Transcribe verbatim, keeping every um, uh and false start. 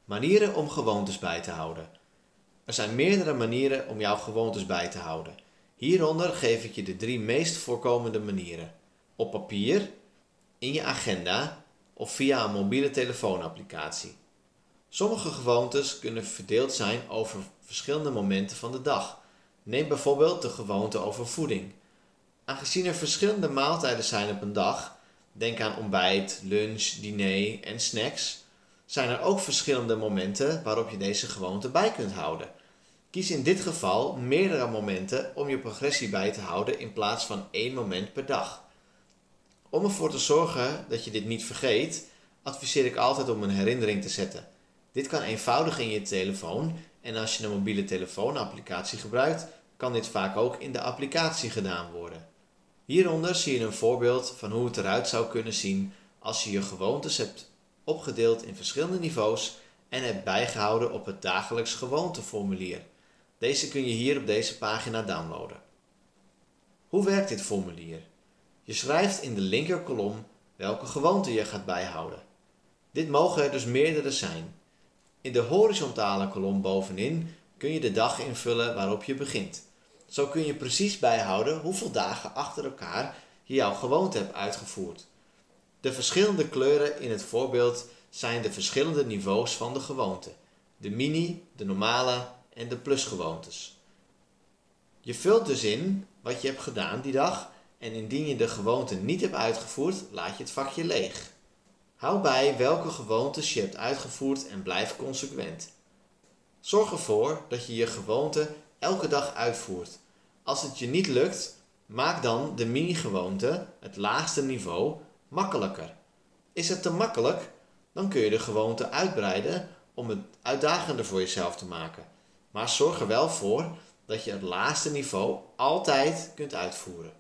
Manieren om gewoontes bij te houden. Er zijn meerdere manieren om jouw gewoontes bij te houden. Hieronder geef ik je de drie meest voorkomende manieren. Op papier, in je agenda of via een mobiele telefoonapplicatie. Sommige gewoontes kunnen verdeeld zijn over verschillende momenten van de dag. Neem bijvoorbeeld de gewoonte over voeding. Aangezien er verschillende maaltijden zijn op een dag, denk aan ontbijt, lunch, diner en snacks, zijn er ook verschillende momenten waarop je deze gewoonte bij kunt houden. Kies in dit geval meerdere momenten om je progressie bij te houden in plaats van één moment per dag. Om ervoor te zorgen dat je dit niet vergeet, adviseer ik altijd om een herinnering te zetten. Dit kan eenvoudig in je telefoon en als je een mobiele telefoonapplicatie gebruikt, kan dit vaak ook in de applicatie gedaan worden. Hieronder zie je een voorbeeld van hoe het eruit zou kunnen zien als je je gewoontes hebt opgedeeld in verschillende niveaus en hebt bijgehouden op het dagelijks gewoonteformulier. Deze kun je hier op deze pagina downloaden. Hoe werkt dit formulier? Je schrijft in de linker kolom welke gewoonte je gaat bijhouden. Dit mogen er dus meerdere zijn. In de horizontale kolom bovenin kun je de dag invullen waarop je begint. Zo kun je precies bijhouden hoeveel dagen achter elkaar je jouw gewoonte hebt uitgevoerd. De verschillende kleuren in het voorbeeld zijn de verschillende niveaus van de gewoonte. De mini, de normale en de plusgewoontes. Je vult dus in wat je hebt gedaan die dag en indien je de gewoonte niet hebt uitgevoerd, laat je het vakje leeg. Hou bij welke gewoontes je hebt uitgevoerd en blijf consequent. Zorg ervoor dat je je gewoonte elke dag uitvoert. Als het je niet lukt, maak dan de mini-gewoonte, het laagste niveau, makkelijker. Is het te makkelijk? Dan kun je de gewoonte uitbreiden om het uitdagender voor jezelf te maken. Maar zorg er wel voor dat je het laagste niveau altijd kunt uitvoeren.